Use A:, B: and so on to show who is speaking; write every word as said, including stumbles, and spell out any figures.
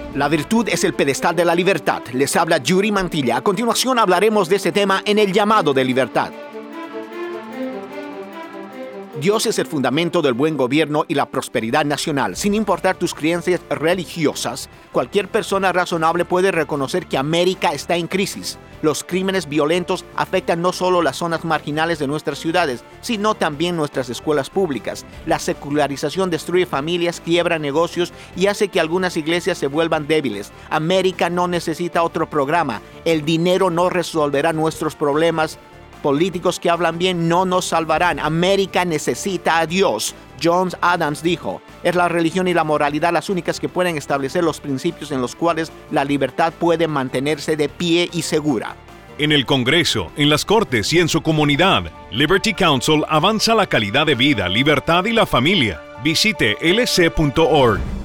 A: La virtud es el pedestal de la libertad. Les habla Yuri Mantilla. A continuación hablaremos de este tema en el llamado de libertad. Dios es el fundamento del buen gobierno y la prosperidad nacional. Sin importar tus creencias religiosas, cualquier persona razonable puede reconocer que América está en crisis. Los crímenes violentos afectan no solo las zonas marginales de nuestras ciudades, sino también nuestras escuelas públicas. La secularización destruye familias, quiebra negocios y hace que algunas iglesias se vuelvan débiles. América no necesita otro programa. El dinero no resolverá nuestros problemas. Políticos que hablan bien no nos salvarán. América necesita a Dios. John Adams dijo, es la religión y la moralidad las únicas que pueden establecer los principios en los cuales la libertad puede mantenerse de pie y segura.
B: En el Congreso, en las Cortes y en su comunidad, Liberty Counsel avanza la calidad de vida, libertad y la familia. Visite L C punto org.